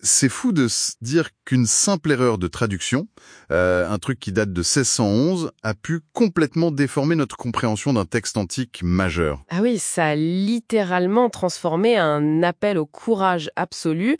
C'est fou de se dire qu'une simple erreur de traduction, un truc qui date de 1611, a pu complètement déformer notre compréhension d'un texte antique majeur. Ah oui, ça a littéralement transformé un appel au courage absolu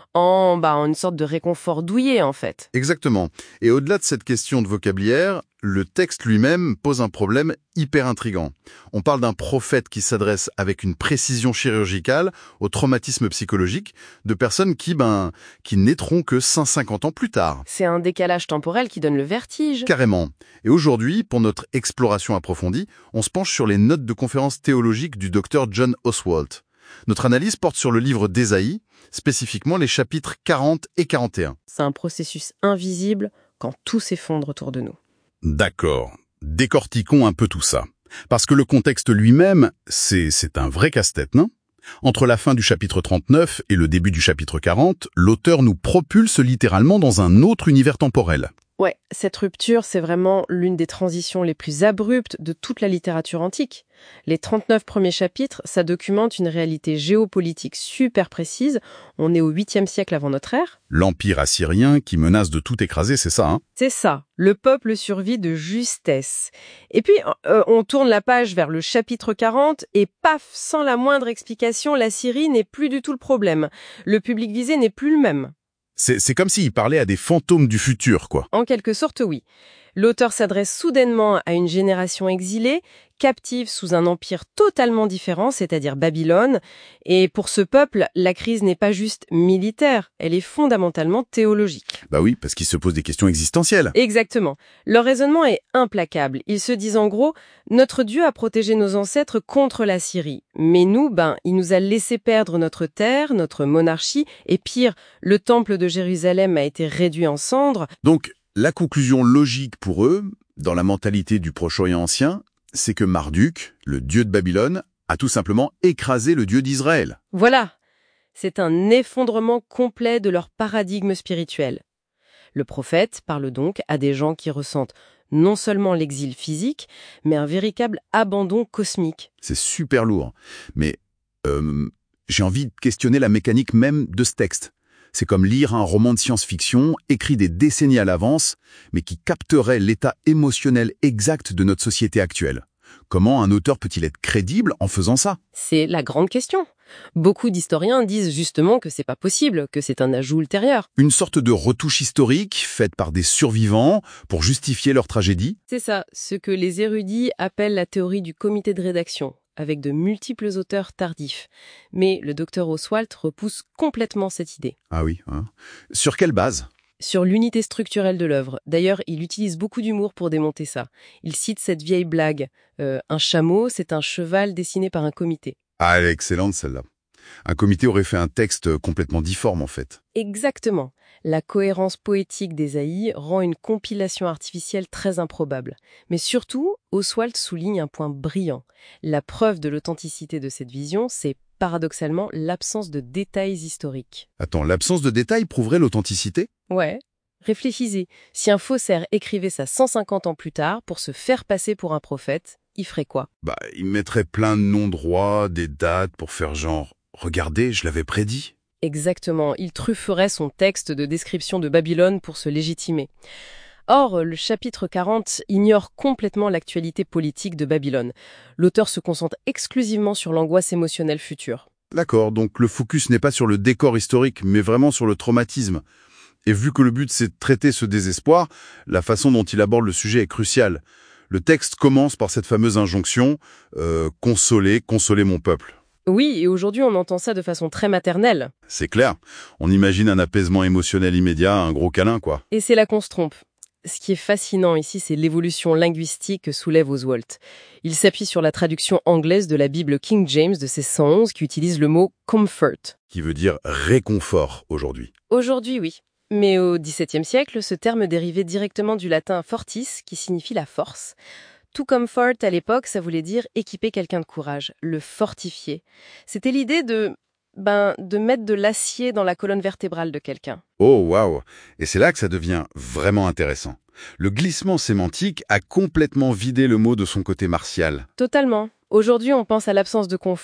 en une sorte de réconfort douillet, en fait. Exactement. Et au-delà de cette question de vocabulaire, le texte lui-même pose un problème hyper intrigant. On parle d'un prophète qui s'adresse avec une précision chirurgicale au traumatisme psychologique de personnes qui naîtront que 150 ans plus tard. C'est un décalage temporel qui donne le vertige. Carrément. Et aujourd'hui, pour notre exploration approfondie, on se penche sur les notes de conférences théologiques du docteur John Oswalt. Notre analyse porte sur le livre d'Ésaïe, spécifiquement les chapitres 40 et 41. C'est un processus invisible quand tout s'effondre autour de nous. D'accord. Décortiquons un peu tout ça. Parce que le contexte lui-même, c'est un vrai casse-tête, non ? Entre la fin du chapitre 39 et le début du chapitre 40, l'auteur nous propulse littéralement dans un autre univers temporel. Ouais, cette rupture, c'est vraiment l'une des transitions les plus abruptes de toute la littérature antique. Les 39 premiers chapitres, ça documente une réalité géopolitique super précise. On est au 8e siècle avant notre ère. L'empire assyrien qui menace de tout écraser, c'est ça, hein ? C'est ça, le peuple survit de justesse. Et puis, on tourne la page vers le chapitre 40 et paf, sans la moindre explication, la Syrie n'est plus du tout le problème. Le public visé n'est plus le même. C'est comme s'il parlait à des fantômes du futur, quoi. En quelque sorte, oui. L'auteur s'adresse soudainement à une génération exilée, captive sous un empire totalement différent, c'est-à-dire Babylone. Et pour ce peuple, la crise n'est pas juste militaire, elle est fondamentalement théologique. Bah oui, parce qu'il se pose des questions existentielles. Exactement. Leur raisonnement est implacable. Ils se disent en gros, notre Dieu a protégé nos ancêtres contre la Syrie. Mais nous, il nous a laissé perdre notre terre, notre monarchie, et pire, le temple de Jérusalem a été réduit en cendres. Donc, la conclusion logique pour eux, dans la mentalité du Proche-Orient ancien, c'est que Marduk, le dieu de Babylone, a tout simplement écrasé le dieu d'Israël. Voilà. C'est un effondrement complet de leur paradigme spirituel. Le prophète parle donc à des gens qui ressentent non seulement l'exil physique, mais un véritable abandon cosmique. C'est super lourd. Mais j'ai envie de questionner la mécanique même de ce texte. C'est comme lire un roman de science-fiction écrit des décennies à l'avance, mais qui capterait l'état émotionnel exact de notre société actuelle. Comment un auteur peut-il être crédible en faisant ça ? C'est la grande question. Beaucoup d'historiens disent justement que c'est pas possible, que c'est un ajout ultérieur. Une sorte de retouche historique faite par des survivants pour justifier leur tragédie ? C'est ça, ce que les érudits appellent la théorie du comité de rédaction, avec de multiples auteurs tardifs. Mais le docteur Oswalt repousse complètement cette idée. Ah oui, hein. Sur quelle base ? Sur l'unité structurelle de l'œuvre. D'ailleurs, il utilise beaucoup d'humour pour démonter ça. Il cite cette vieille blague. Un chameau, c'est un cheval dessiné par un comité. Ah, elle est excellente celle-là. Un comité aurait fait un texte complètement difforme en fait. Exactement. La cohérence poétique d'Ésaïe rend une compilation artificielle très improbable. Mais surtout, Oswalt souligne un point brillant. La preuve de l'authenticité de cette vision, c'est paradoxalement l'absence de détails historiques. Attends, l'absence de détails prouverait l'authenticité ? Ouais. Réfléchissez, si un faussaire écrivait ça 150 ans plus tard pour se faire passer pour un prophète, il ferait quoi ? Il mettrait plein de noms droits, des dates pour faire genre « Regardez, je l'avais prédit ». Exactement, il trufferait son texte de description de Babylone pour se légitimer. Or, le chapitre 40 ignore complètement l'actualité politique de Babylone. L'auteur se concentre exclusivement sur l'angoisse émotionnelle future. D'accord, donc le focus n'est pas sur le décor historique, mais vraiment sur le traumatisme. Et vu que le but c'est de traiter ce désespoir, la façon dont il aborde le sujet est cruciale. Le texte commence par cette fameuse injonction « Consolez mon peuple ». Oui, et aujourd'hui on entend ça de façon très maternelle. C'est clair, on imagine un apaisement émotionnel immédiat, un gros câlin quoi. Et c'est là qu'on se trompe. Ce qui est fascinant ici, c'est l'évolution linguistique que soulève Oswalt. Il s'appuie sur la traduction anglaise de la Bible King James de 1611 qui utilise le mot « comfort ». Qui veut dire réconfort aujourd'hui. Aujourd'hui, oui. Mais au XVIIe siècle, ce terme dérivait directement du latin fortis, qui signifie la force. Tout comfort, à l'époque, ça voulait dire équiper quelqu'un de courage, le fortifier. C'était l'idée de mettre de l'acier dans la colonne vertébrale de quelqu'un. Oh, waouh! Et c'est là que ça devient vraiment intéressant. Le glissement sémantique a complètement vidé le mot de son côté martial. Totalement. Aujourd'hui, on pense à l'absence de conflit,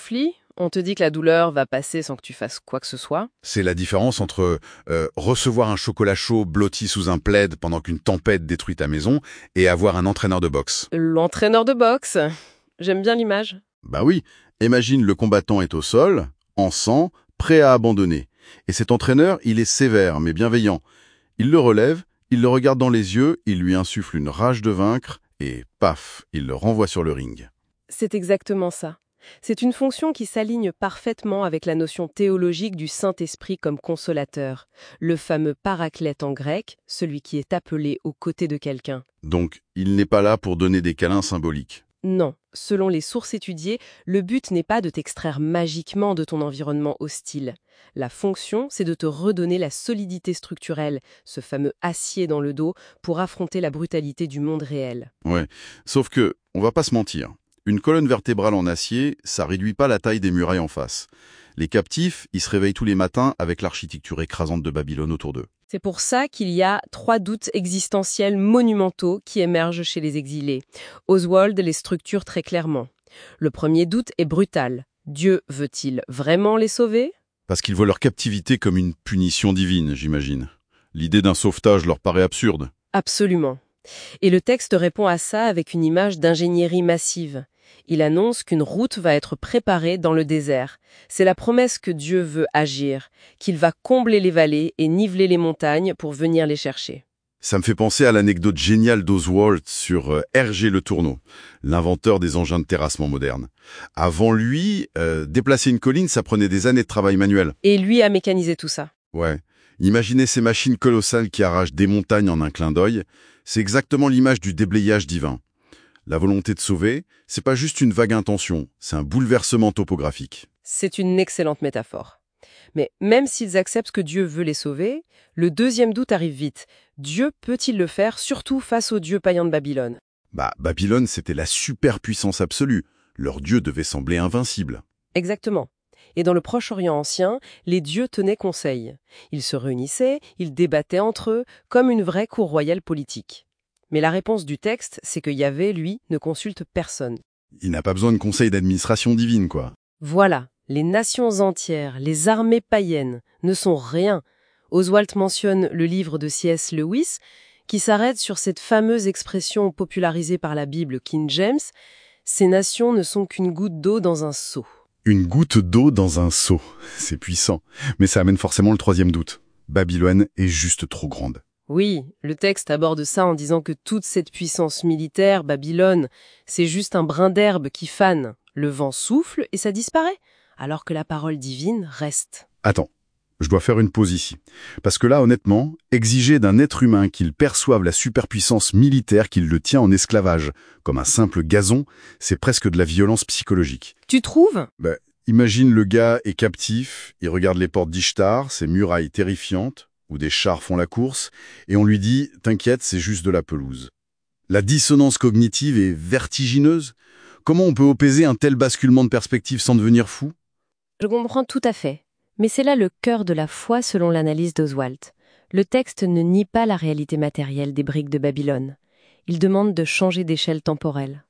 On te dit que la douleur va passer sans que tu fasses quoi que ce soit. C'est la différence entre recevoir un chocolat chaud blotti sous un plaid pendant qu'une tempête détruit ta maison et avoir un entraîneur de boxe. L'entraîneur de boxe. J'aime bien l'image. Bah oui, imagine le combattant est au sol, en sang, prêt à abandonner. Et cet entraîneur, il est sévère mais bienveillant. Il le relève, il le regarde dans les yeux, il lui insuffle une rage de vaincre et paf, il le renvoie sur le ring. C'est exactement ça. C'est une fonction qui s'aligne parfaitement avec la notion théologique du Saint-Esprit comme consolateur, le fameux paraclète en grec, celui qui est appelé aux côtés de quelqu'un. Donc, il n'est pas là pour donner des câlins symboliques. Non, selon les sources étudiées, le but n'est pas de t'extraire magiquement de ton environnement hostile. La fonction, c'est de te redonner la solidité structurelle, ce fameux acier dans le dos, pour affronter la brutalité du monde réel. Ouais, sauf que, on va pas se mentir, une colonne vertébrale en acier, ça réduit pas la taille des murailles en face. Les captifs, ils se réveillent tous les matins avec l'architecture écrasante de Babylone autour d'eux. C'est pour ça qu'il y a 3 doutes existentiels monumentaux qui émergent chez les exilés. Oswald les structure très clairement. Le premier doute est brutal. Dieu veut-il vraiment les sauver ? Parce qu'ils voient leur captivité comme une punition divine, j'imagine. L'idée d'un sauvetage leur paraît absurde. Absolument. Et le texte répond à ça avec une image d'ingénierie massive. Il annonce qu'une route va être préparée dans le désert. C'est la promesse que Dieu veut agir, qu'il va combler les vallées et niveler les montagnes pour venir les chercher. Ça me fait penser à l'anecdote géniale d'Oswald sur Hergé Le Tourneau, l'inventeur des engins de terrassement modernes. Avant lui, déplacer une colline, ça prenait des années de travail manuel. Et lui a mécanisé tout ça. Ouais. Imaginez ces machines colossales qui arrachent des montagnes en un clin d'œil. C'est exactement l'image du déblayage divin. La volonté de sauver, c'est pas juste une vague intention, c'est un bouleversement topographique. C'est une excellente métaphore. Mais même s'ils acceptent que Dieu veut les sauver, le deuxième doute arrive vite. Dieu peut-il le faire, surtout face aux dieux païens de Babylone ? Babylone, c'était la superpuissance absolue. Leur dieu devait sembler invincible. Exactement. Et dans le Proche-Orient ancien, les dieux tenaient conseil. Ils se réunissaient, ils débattaient entre eux, comme une vraie cour royale politique. Mais la réponse du texte, c'est que Yahvé, lui, ne consulte personne. Il n'a pas besoin de conseil d'administration divine, quoi. Voilà, les nations entières, les armées païennes, ne sont rien. Oswald mentionne le livre de C.S. Lewis, qui s'arrête sur cette fameuse expression popularisée par la Bible King James, « Ces nations ne sont qu'une goutte d'eau dans un seau ». Une goutte d'eau dans un seau. C'est puissant. Mais ça amène forcément le troisième doute. Babylone est juste trop grande. Oui, le texte aborde ça en disant que toute cette puissance militaire, Babylone, c'est juste un brin d'herbe qui fane. Le vent souffle et ça disparaît, alors que la parole divine reste. Attends, je dois faire une pause ici. Parce que là, honnêtement, exiger d'un être humain qu'il perçoive la superpuissance militaire qu'il le tient en esclavage, comme un simple gazon, c'est presque de la violence psychologique. Tu trouves ? Imagine le gars est captif, il regarde les portes d'Ishtar, ces murailles terrifiantes, où des chars font la course, et on lui dit « T'inquiète, c'est juste de la pelouse ». La dissonance cognitive est vertigineuse. Comment on peut opposer un tel basculement de perspective sans devenir fou ? Je comprends tout à fait. Mais c'est là le cœur de la foi selon l'analyse d'Oswald. Le texte ne nie pas la réalité matérielle des briques de Babylone. Il demande de changer d'échelle temporelle.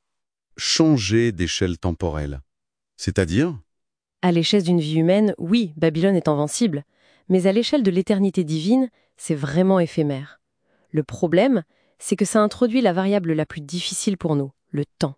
Changer d'échelle temporelle. C'est-à-dire ? À l'échelle d'une vie humaine, oui, Babylone est invincible. Mais à l'échelle de l'éternité divine, c'est vraiment éphémère. Le problème, c'est que ça introduit la variable la plus difficile pour nous, le temps.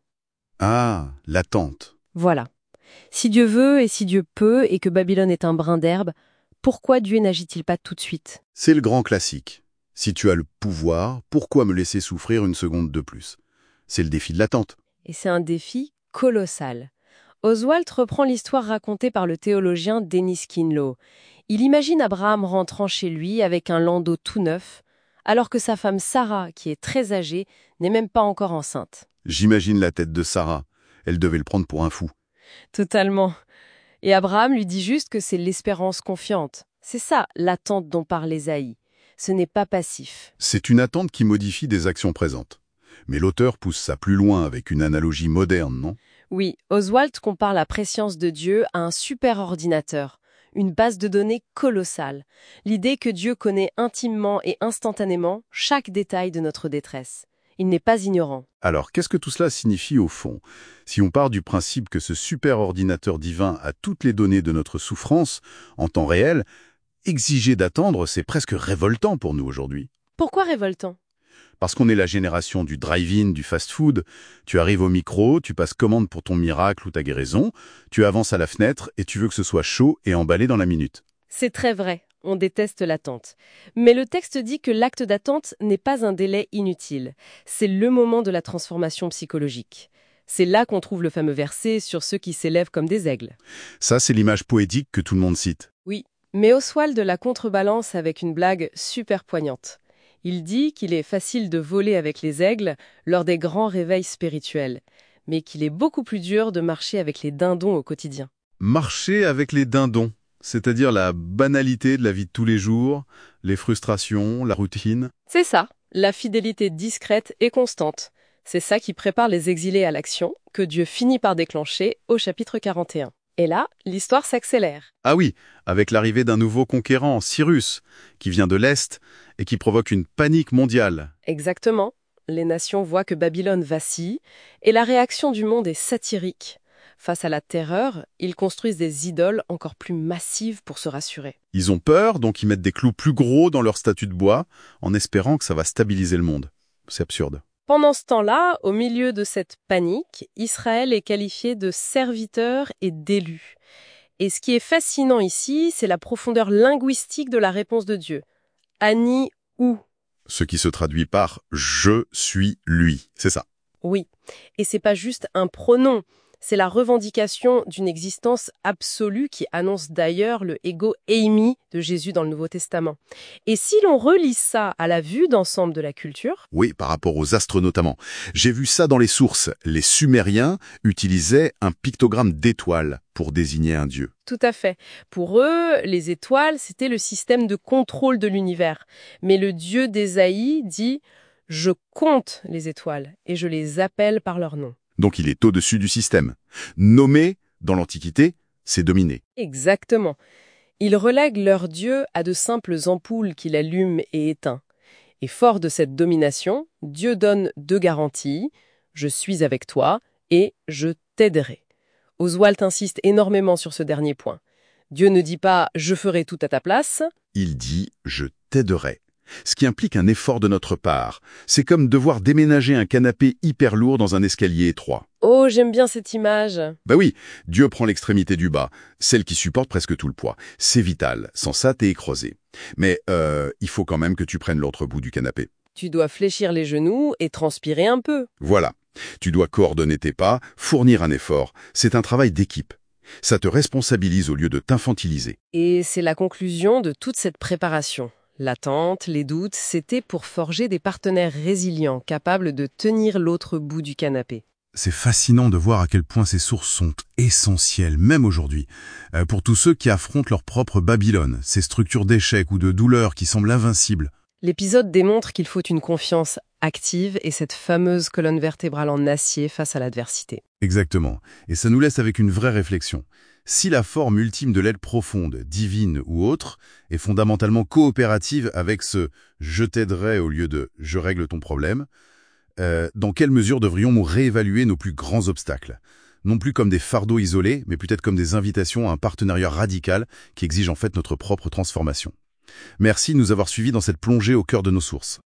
Ah, l'attente. Voilà. Si Dieu veut et si Dieu peut et que Babylone est un brin d'herbe, pourquoi Dieu n'agit-il pas tout de suite ? C'est le grand classique. Si tu as le pouvoir, pourquoi me laisser souffrir une seconde de plus ? C'est le défi de l'attente. Et c'est un défi colossal. Oswald reprend l'histoire racontée par le théologien Dennis Kinlow. Il imagine Abraham rentrant chez lui avec un landau tout neuf, alors que sa femme Sarah, qui est très âgée, n'est même pas encore enceinte. J'imagine la tête de Sarah. Elle devait le prendre pour un fou. Totalement. Et Abraham lui dit juste que c'est l'espérance confiante. C'est ça, l'attente dont parle Ésaïe. Ce n'est pas passif. C'est une attente qui modifie des actions présentes. Mais l'auteur pousse ça plus loin avec une analogie moderne, non ? Oui, Oswald compare la préscience de Dieu à un superordinateur, une base de données colossale. L'idée que Dieu connaît intimement et instantanément chaque détail de notre détresse. il n'est pas ignorant. Alors, qu'est-ce que tout cela signifie au fond? Si on part du principe que ce super ordinateur divin a toutes les données de notre souffrance en temps réel, exiger d'attendre, c'est presque révoltant pour nous aujourd'hui. Pourquoi révoltant? Parce qu'on est la génération du drive-in, du fast-food. Tu arrives au micro, tu passes commande pour ton miracle ou ta guérison, tu avances à la fenêtre et tu veux que ce soit chaud et emballé dans la minute. C'est très vrai, on déteste l'attente. Mais le texte dit que l'acte d'attente n'est pas un délai inutile. C'est le moment de la transformation psychologique. C'est là qu'on trouve le fameux verset sur ceux qui s'élèvent comme des aigles. Ça, c'est l'image poétique que tout le monde cite. Oui, mais Oswald la contrebalance avec une blague super poignante. Il dit qu'il est facile de voler avec les aigles lors des grands réveils spirituels, mais qu'il est beaucoup plus dur de marcher avec les dindons au quotidien. Marcher avec les dindons, c'est-à-dire la banalité de la vie de tous les jours, les frustrations, la routine. C'est ça, la fidélité discrète et constante. C'est ça qui prépare les exilés à l'action, que Dieu finit par déclencher au chapitre 41. Et là, l'histoire s'accélère. Ah oui, avec l'arrivée d'un nouveau conquérant, Cyrus, qui vient de l'Est et qui provoque une panique mondiale. Exactement. Les nations voient que Babylone vacille et la réaction du monde est satirique. Face à la terreur, ils construisent des idoles encore plus massives pour se rassurer. Ils ont peur, donc ils mettent des clous plus gros dans leur statue de bois, en espérant que ça va stabiliser le monde. C'est absurde. Pendant ce temps-là, au milieu de cette panique, Israël est qualifié de serviteur et d'élu. Et ce qui est fascinant ici, c'est la profondeur linguistique de la réponse de Dieu. Ani ou. Ce qui se traduit par « je suis lui », c'est ça. Oui, et c'est pas juste un pronom, c'est la revendication d'une existence absolue qui annonce d'ailleurs le ego eimi de Jésus dans le Nouveau Testament. Et si l'on relie ça à la vue d'ensemble de la culture... Oui, par rapport aux astres notamment. J'ai vu ça dans les sources. Les Sumériens utilisaient un pictogramme d'étoile pour désigner un dieu. Tout à fait. Pour eux, les étoiles, c'était le système de contrôle de l'univers. Mais le dieu d'Ésaïe dit « Je compte les étoiles et je les appelle par leur nom ». Donc il est au-dessus du système. Nommer, dans l'Antiquité, c'est dominer. Exactement. Ils relèguent leur Dieu à de simples ampoules qu'il allume et éteint. Et fort de cette domination, Dieu donne deux garanties, « Je suis avec toi » et « Je t'aiderai ». Oswald insiste énormément sur ce dernier point. Dieu ne dit pas « Je ferai tout à ta place ». Il dit « Je t'aiderai ». Ce qui implique un effort de notre part. C'est comme devoir déménager un canapé hyper lourd dans un escalier étroit. Oh, j'aime bien cette image. Bah oui, Dieu prend l'extrémité du bas, celle qui supporte presque tout le poids. C'est vital, sans ça t'es écrasé. Mais il faut quand même que tu prennes l'autre bout du canapé. Tu dois fléchir les genoux et transpirer un peu. Voilà, tu dois coordonner tes pas, fournir un effort. C'est un travail d'équipe. Ça te responsabilise au lieu de t'infantiliser. Et c'est la conclusion de toute cette préparation. L'attente, les doutes, c'était pour forger des partenaires résilients, capables de tenir l'autre bout du canapé. C'est fascinant de voir à quel point ces sources sont essentielles, même aujourd'hui, pour tous ceux qui affrontent leur propre Babylone, ces structures d'échec ou de douleur qui semblent invincibles. L'épisode démontre qu'il faut une confiance active et cette fameuse colonne vertébrale en acier face à l'adversité. Exactement. Et ça nous laisse avec une vraie réflexion. Si la forme ultime de l'aide profonde, divine ou autre, est fondamentalement coopérative avec ce « je t'aiderai » au lieu de « je règle ton problème », dans quelle mesure devrions-nous réévaluer nos plus grands obstacles? Non plus comme des fardeaux isolés, mais peut-être comme des invitations à un partenariat radical qui exige en fait notre propre transformation. Merci de nous avoir suivis dans cette plongée au cœur de nos sources.